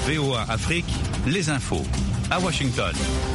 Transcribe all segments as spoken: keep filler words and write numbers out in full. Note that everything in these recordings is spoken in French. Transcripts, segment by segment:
V O A Afrique, les infos. À Washington.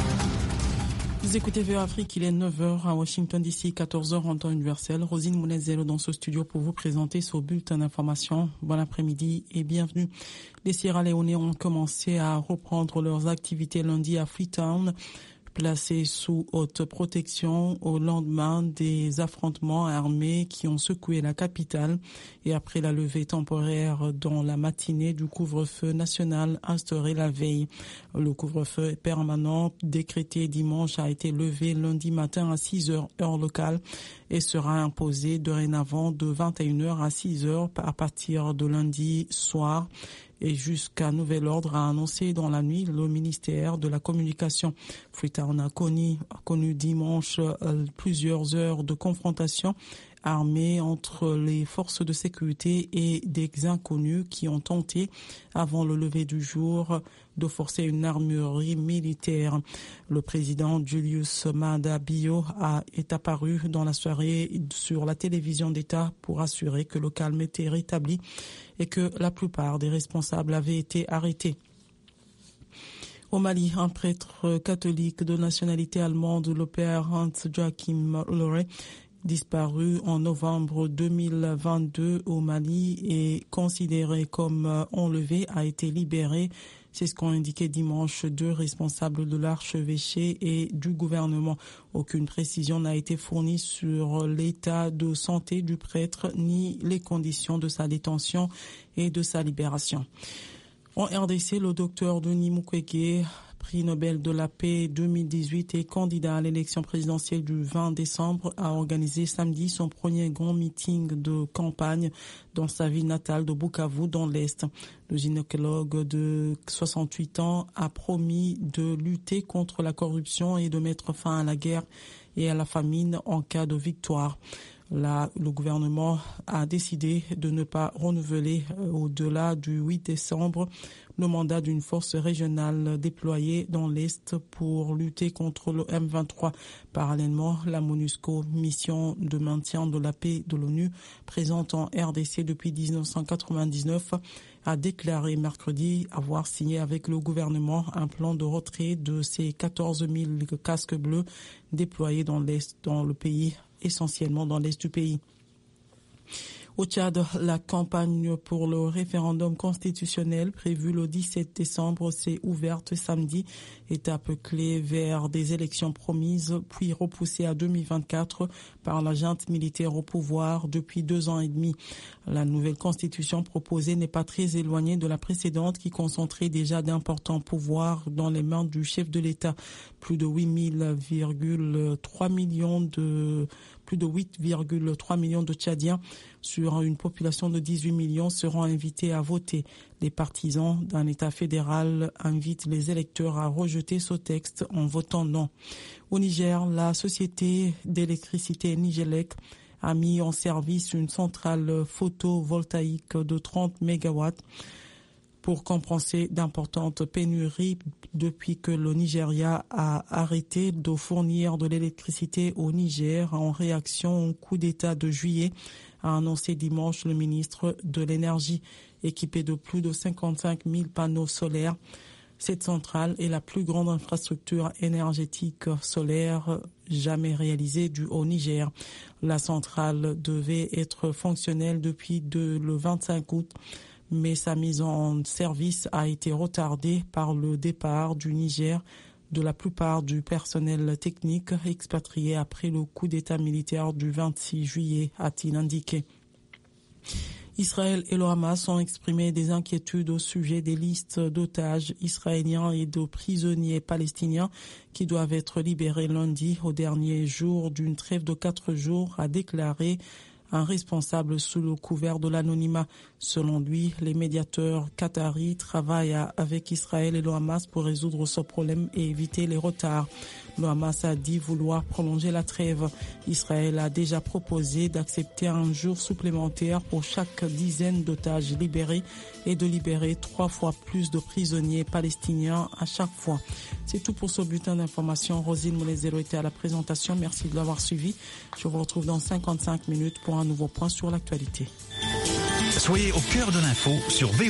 Vous écoutez V O A Afrique, il est neuf heures à Washington D C, quatorze heures en temps universel. Rosine Mounezelo dans ce studio pour vous présenter ce bulletin d'information. Bon après-midi et bienvenue. Les Sierra Leone ont commencé à reprendre leurs activités lundi à Freetown, placés sous haute protection au lendemain des affrontements armés qui ont secoué la capitale et après la levée temporaire dans la matinée du couvre-feu national instauré la veille. Le couvre-feu permanent décrété dimanche a été levé lundi matin à six heures heure locale et sera imposé dorénavant de vingt et une heures à six heures à partir de lundi soir. Et jusqu'à nouvel ordre, a annoncé dans la nuit le ministère de la Communication. Freetown a connu, a connu dimanche euh, plusieurs heures de confrontation armée entre les forces de sécurité et des inconnus qui ont tenté, avant le lever du jour, de forcer une armurerie militaire. Le président Julius Maada Bio a, est apparu dans la soirée sur la télévision d'État pour assurer que le calme était rétabli et que la plupart des responsables avaient été arrêtés. Au Mali, un prêtre catholique de nationalité allemande, le père Hans-Joachim Lore, disparu en novembre deux mille vingt-deux au Mali et considéré comme enlevé, a été libéré. C'est ce qu'ont indiqué dimanche deux responsables de l'archevêché et du gouvernement. Aucune précision n'a été fournie sur l'état de santé du prêtre ni les conditions de sa détention et de sa libération. En R D C, le docteur Denis Mukwege, prix Nobel de la paix deux mille dix-huit et candidat à l'élection présidentielle du vingt décembre, a organisé samedi son premier grand meeting de campagne dans sa ville natale de Bukavu, dans l'Est. Le gynécologue de soixante-huit ans a promis de lutter contre la corruption et de mettre fin à la guerre et à la famine en cas de victoire. Là, le gouvernement a décidé de ne pas renouveler euh, au-delà du huit décembre le mandat d'une force régionale déployée dans l'Est pour lutter contre le M vingt-trois. Parallèlement, la MONUSCO, mission de maintien de la paix de l'ONU, présente en R D C depuis dix-neuf cent quatre-vingt-dix-neuf, a déclaré mercredi avoir signé avec le gouvernement un plan de retrait de ces quatorze mille casques bleus déployés dans l'Est, dans le pays, essentiellement dans l'Est du pays. Au Tchad, la campagne pour le référendum constitutionnel prévu le dix-sept décembre s'est ouverte samedi, étape clé vers des élections promises puis repoussées à deux mille vingt-quatre par la junte militaire au pouvoir depuis deux ans et demi. La nouvelle constitution proposée n'est pas très éloignée de la précédente qui concentrait déjà d'importants pouvoirs dans les mains du chef de l'État. Plus de huit virgule trois millions de plus de huit virgule trois millions de Tchadiens sur une population de dix-huit millions seront invités à voter. Les partisans d'un État fédéral invitent les électeurs à rejeter ce texte en votant non. Au Niger, la société d'électricité Nigélec a mis en service une centrale photovoltaïque de trente mégawatts pour compenser d'importantes pénuries depuis que le Nigeria a arrêté de fournir de l'électricité au Niger en réaction au coup d'État de juillet, a annoncé dimanche le ministre de l'Énergie. Équipée de plus de cinquante-cinq mille panneaux solaires, cette centrale est la plus grande infrastructure énergétique solaire jamais réalisée du au Niger. La centrale devait être fonctionnelle depuis de, le vingt-cinq août, mais sa mise en service a été retardée par le départ du Niger de la plupart du personnel technique expatrié après le coup d'État militaire du vingt-six juillet, a-t-il indiqué. Israël et le Hamas ont exprimé des inquiétudes au sujet des listes d'otages israéliens et de prisonniers palestiniens qui doivent être libérés lundi, au dernier jour d'une trêve de quatre jours, a déclaré un responsable sous le couvert de l'anonymat. Selon lui, les médiateurs qataris travaillent avec Israël et le Hamas pour résoudre ce problème et éviter les retards. Le Hamas a dit vouloir prolonger la trêve. Israël a déjà proposé d'accepter un jour supplémentaire pour chaque dizaine d'otages libérés et de libérer trois fois plus de prisonniers palestiniens à chaque fois. C'est tout pour ce bulletin d'information. Rosine Moulezero était à la présentation. Merci de l'avoir suivi. Je vous retrouve dans cinquante-cinq minutes pour un nouveau point sur l'actualité. Soyez au cœur de l'info sur V O A.